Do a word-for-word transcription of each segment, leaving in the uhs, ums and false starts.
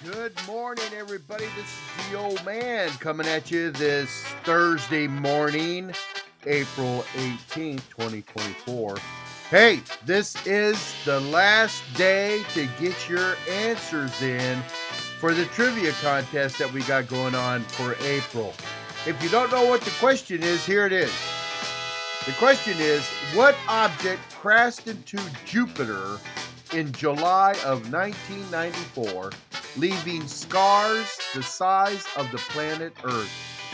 Good morning, everybody. This is the old man coming at you this Thursday morning, April eighteenth, twenty twenty-four. Hey, this is the last day to get your answers in for the trivia contest that we got going on for April. If you don't know what the question is, here it is. The question is, what object crashed into Jupiter in July of nineteen ninety-four, leaving scars the size of the planet Earth?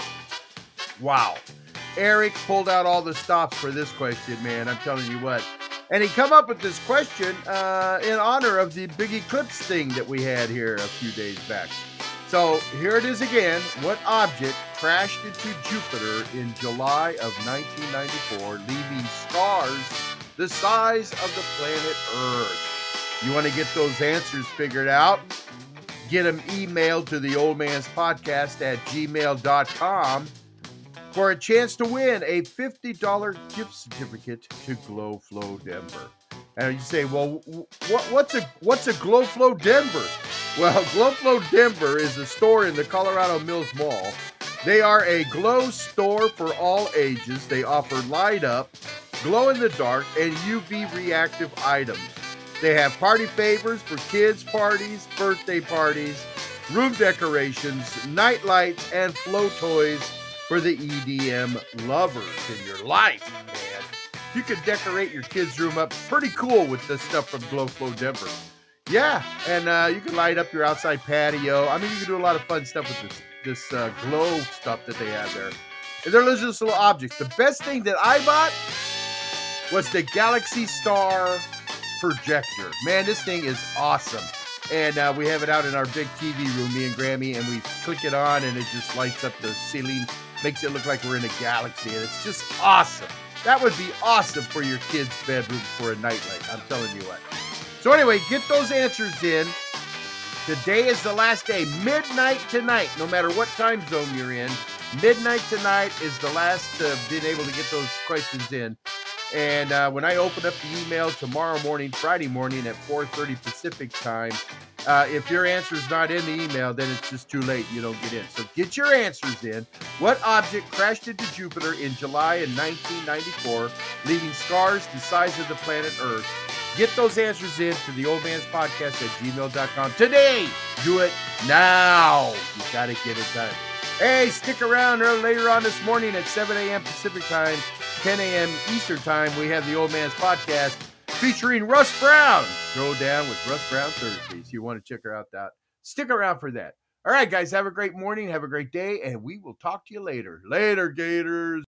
Wow. Eric pulled out all the stops for this question, man. I'm telling you what. And he come up with this question uh, in honor of the big eclipse thing that we had here a few days back. So here it is again. What object crashed into Jupiter in July of nineteen ninety-four, leaving scars the size of the planet Earth? You want to get those answers figured out? Get them emailed to the old man's podcast at gmail dot com for a chance to win a fifty dollars gift certificate to Glow Flow Denver. And you say, well, what, what's a what's a Glow Flow Denver? Well, Glow Flow Denver is a store in the Colorado Mills Mall. They are a glow store for all ages. They offer light up, glow in the dark, and U V reactive items. They have party favors for kids' parties, birthday parties, room decorations, night lights, and flow toys for the E D M lovers in your life, man. You can decorate your kids' room up pretty cool with this stuff from Glow Flow Denver. Yeah, and uh, you can light up your outside patio. I mean, you can do a lot of fun stuff with this this uh, glow stuff that they have there. And they're just little objects. The best thing that I bought was the Galaxy Star projector. Man, this thing is awesome. And uh, we have it out in our big T V room, me and Grammy, and we click it on and it just lights up the ceiling, makes it look like we're in a galaxy, and it's just awesome. That would be awesome for your kids' bedroom for a nightlight. I'm telling you what. So anyway, get those answers in. Today is the last day. Midnight tonight, no matter what time zone you're in. Midnight tonight is the last uh, being able to get those questions in. And uh, when I open up the email tomorrow morning, Friday morning at four thirty Pacific time, uh, if your answer is not in the email, then it's just too late. You don't get in. So get your answers in. What object crashed into Jupiter in July in nineteen ninety-four, leaving scars the size of the planet Earth? Get those answers in to the old man's podcast at gmail dot com today. Do it now. You got to get it done. Hey, stick around early, later on this morning at seven a.m. Pacific time, ten a.m. Eastern time. We have the old man's podcast featuring Russ Brown. Throw down with Russ Brown Thursdays. You want to check her out that. Stick around for that. All right, guys, have a great morning. Have a great day, and we will talk to you later. Later, Gators.